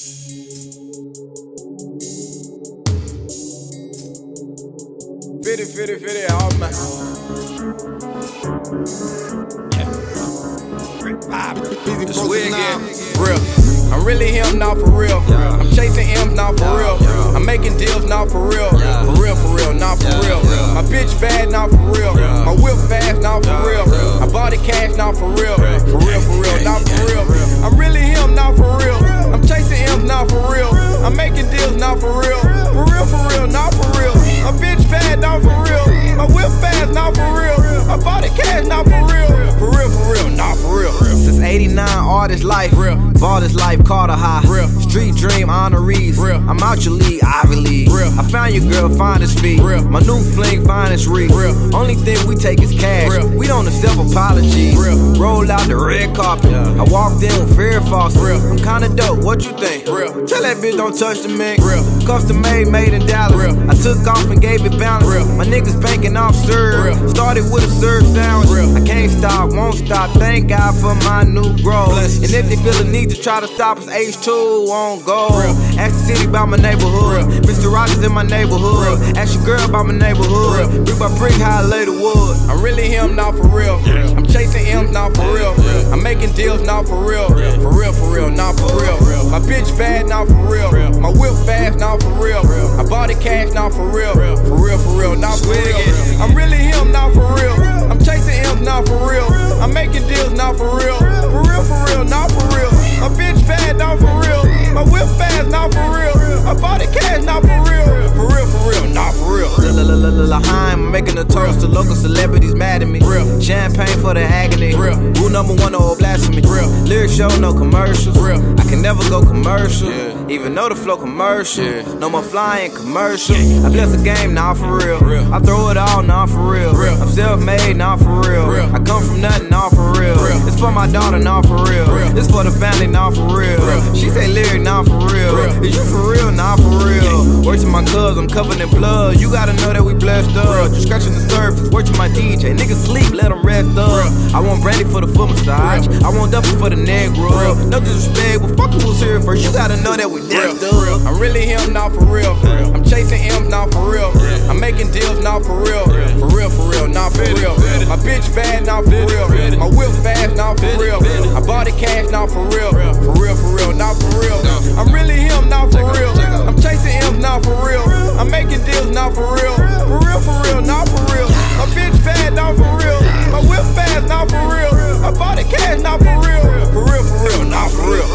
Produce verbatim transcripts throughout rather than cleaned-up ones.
fifty, fifty, fifty, all man. Yeah. Swig again, real. I'm really him now for real. I'm chasing M's now for real. I'm making deals now for real. For real, for real, now for real. My bitch bad now for real. My whip fast now for real. I bought it cash now for real. For real, for real, now for real. I'm really him now for real. I'm chasing M's now for real. I'm making deals now for real. For real, for real, now for real. My bitch bad now for real. My whip fast now for real. I bought it cash now for real. For real, for real, now for real. Since eighty-nine, all this life, real. Ball this life, Carter High, real. Street dream, honorees, real. I'm out your league, Ivy League, real. I found your girl, finest feet, real. My new fling, finest read, real. Only thing we take is cash, real. We don't accept apologies, real. Roll out the red carpet, yeah. I walked in with fear false, real. I'm kinda dope, what you think? Real. Tell that bitch don't touch the mink, real. Custom made, made in Dallas, real. I took off and gave it balance, real. My niggas banking off serve, real. Started with a serve sandwich, real. I can't stop, won't stop, thank God for my new growth. And if they feel the need to try to stop us, H two won't go. Real. Ask the city about my neighborhood. Real. Mister Rogers in my neighborhood. Real. Ask your girl about my neighborhood. Real. Brick by brick, how I lay the wood. I'm really him now for real. Yeah. I'm chasing M's now for real. Yeah. I'm making deals now for real. Yeah. For real, for real, now for real. real. My bitch bad now for real. real. My whip fast now for real. real. I bought it cash now for real. real. For real, for real, now for real. real. I'm really him now for real. I'm chasing M's now for real. I'm making deals now for real. For real, for real, now for real. My bitch bad now for real. My whip fast now for real. I bought it cash now for real. For real, for real, now for real. L'Chaim, making a toast to local celebrities mad at me. Real. Champagne for the agony. Real. Rule number one, no blasphemy. Real. Lyric show, no commercials. Real. I can never go commercial. Yeah. Even though the flow commercial. Yeah. No more flying commercial. I bless the game, now for real. real. I throw it all, now for real. real. I'm self-made, now for real. real. I come from nothing, now for real. real. It's for my daughter, now for real. real. It's for the family, now for real. real. She say lyric, now for real. real. Is you for real, now for real? Words to my cuz, I'm covered in blood. You gotta know that we blessed up. Just scratching the surface, work to my D J. Niggas sleep, let them rest up. I want Brandy for the foot massage. I want Duffy for the neck rub. No disrespect, but fuck who was here first. You gotta know that we blessed up. I'm really him now for real. I'm chasing M's now for real. I'm making deals now for real. For real, for real, now for real. My bitch bad now for real. My whip fast now for real. I bought it cash now for real. For real, for real, now for real. I'm really him now for real. I'm chasing M's now for real. I'm making deals now for real. For real, for real, now for real. My bitch bad now for real. My whip fast now for real. I bought it cash now for real. For real, for real, now for real.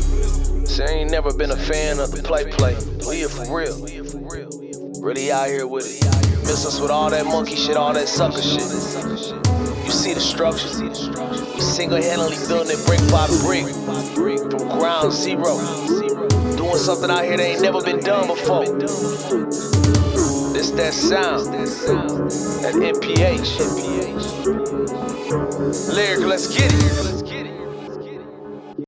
See, I ain't never been a fan of the play play. We here for real. Really out here with it. Miss us with all that monkey shit, all that sucker shit. You see the structure. We single-handedly building it brick by brick. From ground zero. Doing something out here that ain't never been done before. This that sound. That N P H. Lyric, let's get it.